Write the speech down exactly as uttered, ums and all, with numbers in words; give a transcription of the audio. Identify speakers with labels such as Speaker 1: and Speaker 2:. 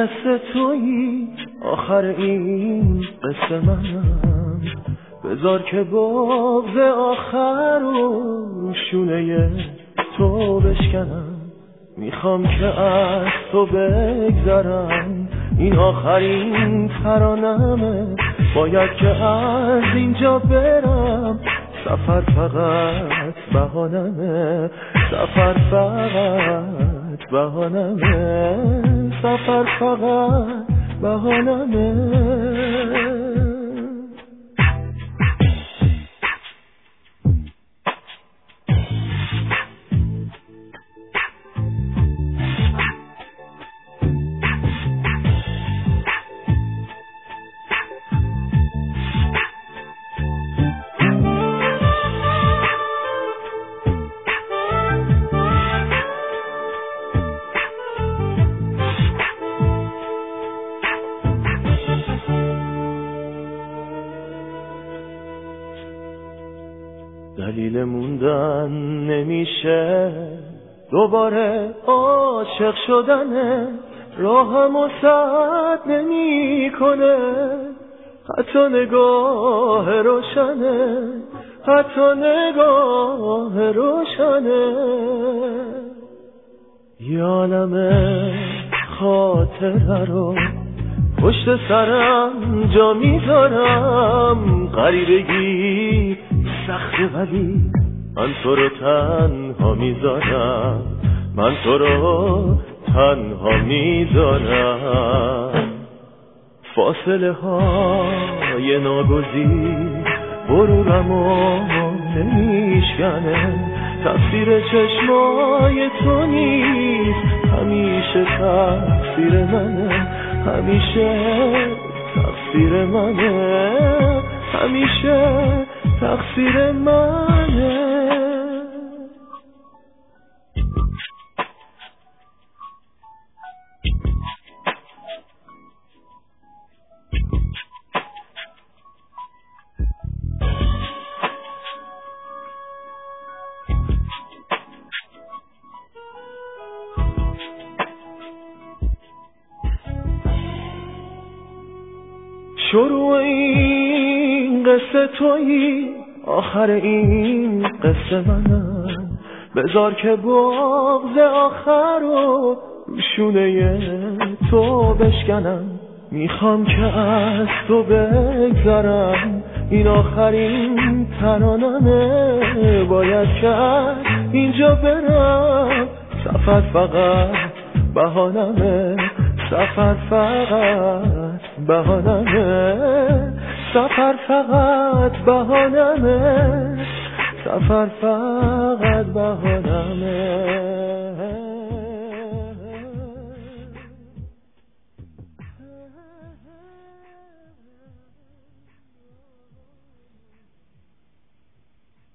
Speaker 1: قصه تویی، آخر این قصه منم. بذار که بغض آخر رو شونه تو بشکنم. میخوام که از تو بگذرم، این آخرین ترانمه. باید که از اینجا برم، سفر فقط بهانمه. سفر فقط بهانمه. سفر فقط بهانمه. دلیل موندن نمیشه، دوباره عاشق شدنه. راهمو سد نمی کنه، حتی نگاه روشنه. حتی نگاه روشنه. یه عالمه خاطره رو پشت سرم جا میذارم. غریبگی سخته ولی من تو رو تنها میذارم. من تو رو تنها میذارم. فاصله های ناگزیر غرورمو نمیشکنه. تفسیر چشمای تو نیست، همیشه تفسیر منه. همیشه تفسیر منه. همیشه تقصیر منه. شروع این قصه تویی، آخر این قصه منم. بذار که بغض آخر رو شونه تو بشکنم. میخوام که از تو بگذرم، این آخرین ترانمه. باید که از اینجا برم، سفر فقط بهانمه. سفر فقط بهانمه. سفر فقط بهانمه. سفر فقط بهانمه.